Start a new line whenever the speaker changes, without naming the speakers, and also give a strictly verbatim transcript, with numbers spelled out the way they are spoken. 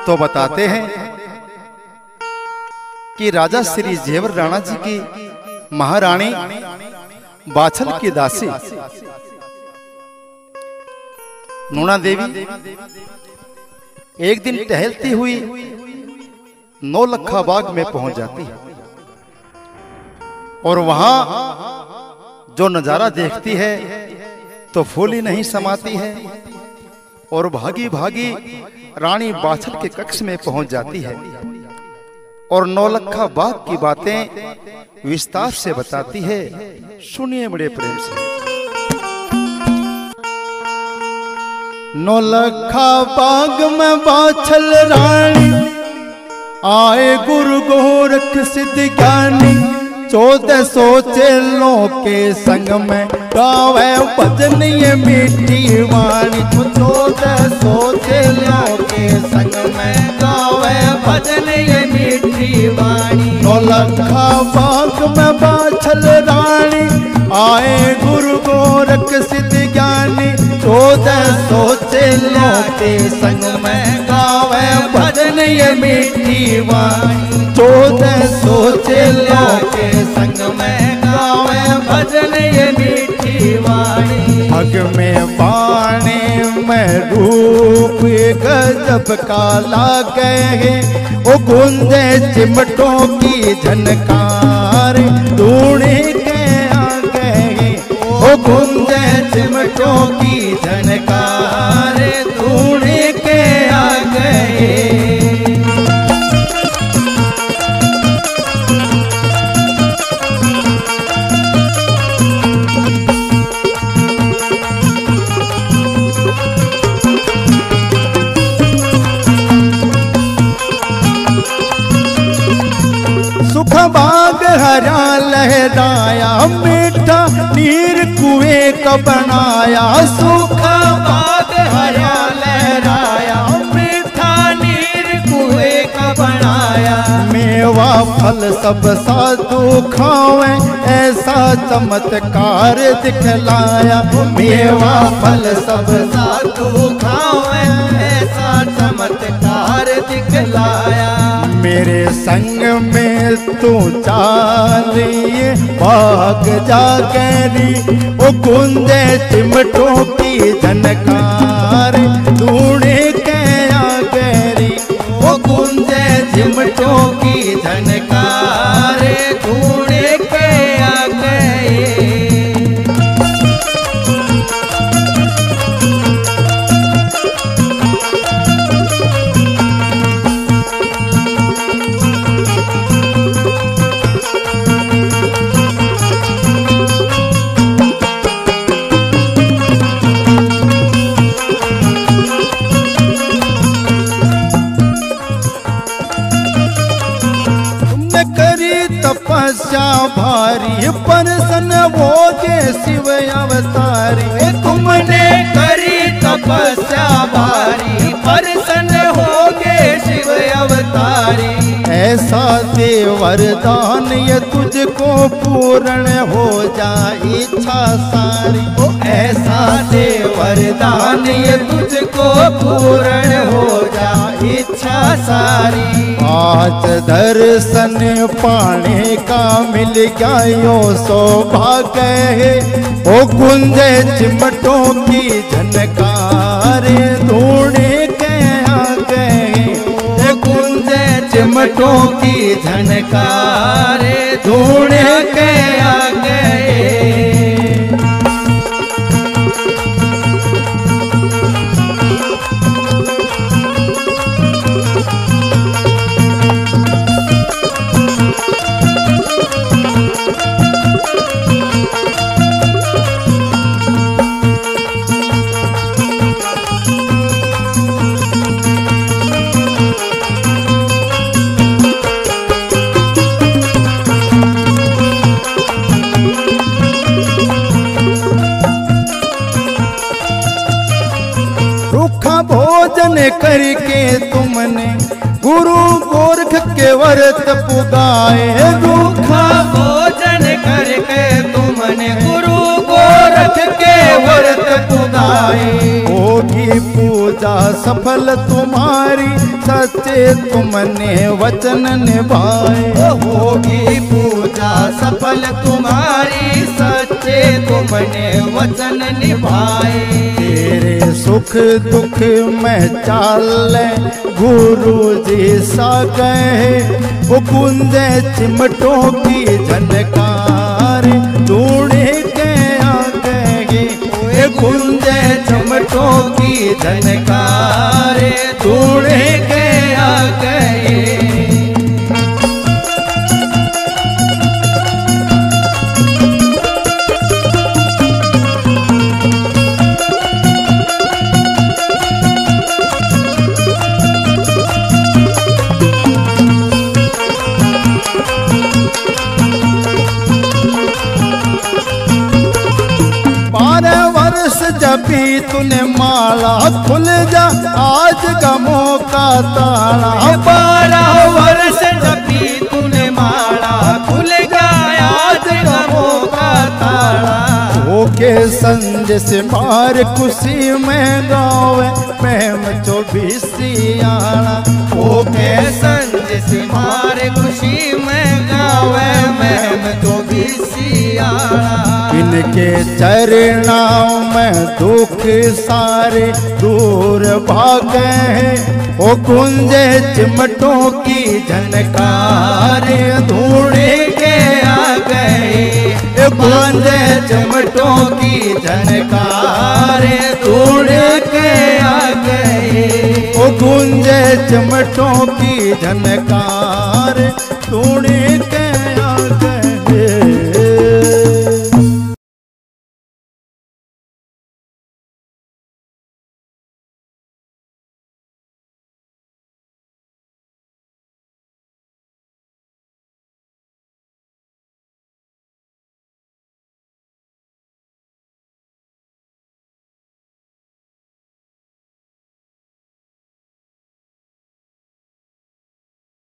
तो बताते हैं कि राजा श्री जेवर राणा जी की महारानी बाछल की दासी नूना देवी एक दिन टहलती हुई नौलखा बाग में पहुंच जाती है और वहां जो नजारा देखती है तो फूली नहीं समाती है और भागी भागी रानी बाछल के कक्ष में पहुंच जाती है और नौलखा बाग की बातें विस्तार से बताती है। सुनिए बड़े प्रेम से। नौलखा बाग में बाछल रानी आए गुरु गोरख सिद्ध ज्ञानी चौदह सौ चेलों के संग में गावे भजन ये मीठी वाणी। चौदह सौ चेलों के संग में गावे भजन ये मीठी वाणी। नौलखा बाग में बाछल रानी आए गुरु गोरख सिद्ध ज्ञानी चौदह सौ चेलों के संग में गावे भजन ये मीठी वाणी। चौदह सौ चेलों के संग में गावे भजन ये मीठी वाणी। अग में पानी में रूप गजब का लागे ओ गूंजे चिमटों की झनकार ढूंढे के आ गए ओ गूंजे चिमटों की झनकार ढूंढे के आ गए। सुख बाग हरा लहराया मीठा नीर कुएं का बनाया। सुख बाग हरा लहराया मीठा नीर कुएं का बनाया। मेवा फल सब साधु खावे ऐसा चमत्कार दिखलाया। मेवा फल सब साधु खावे ऐसा चमत्कार दिखलाया। मेरे संग में तू चालिए भाग जा गरी ओ गूंजे चिमटों की झनकार ढूंढे के आ गरी ओ गूंजे चिमटों की झनकार ढूंढे के आ गए। तपस्या भारी परसन वो जे शिव अवतारी। तुमने करी तपस्या भारी परसन हो गे शिव अवतारी। ऐसा दे वरदान ये तुझको पूर्ण हो जाए इच्छा सारी। ओ ऐसा दे वरदान ये तुझको पूर्ण हो जाए इच्छा सारी। आज दर्शन पाने का मिल गया यो सौभाग्य है ओ गुंजे चिमटों की झनकार ढूंढे के आ गए। गुंजे चिमटों की झनकार ढूंढे के आ गए। भोजन करके तुमने गुरु गोरख के व्रत पुगाए। रूखा भोजन करके तुमने गुरु गोरख के व्रत पुगाए। होगी पूजा पूजा सफल तुम्हारी, सच्चे तुमने वचन निभाए।
होगी पूजा सफल तुम्हारी, सच्चे तुमने वचन निभाए।
तेरे सुख दुख में चाल गुरु जी सा कहे, वो कुंजे चिमटों की झनकार ढूंढे के आ गए। वो कुंजे चिमटों की झनकार ढूंढे के आ गए। जबी तूने माला खुल जा आज गमों का ताला।
बारह वर्ष जबी तूने माला खुल जा आज गमों का ताला।
होके संज से मार खुशी में गावे प्रेम चौबीसियाना।
होके संज से मार खुशी में गावे प्रेम चौबीसियाना।
इनके चरणाओं में दुख सारे दूर भागे हैं। ओ कुंजे चिमटों की झनकार ढूंढे के आ गए। कुंजे चिमटों की झनकार ढूंढे के आ गए। ओ कुंजे चिमटों की झनकार ढूंढे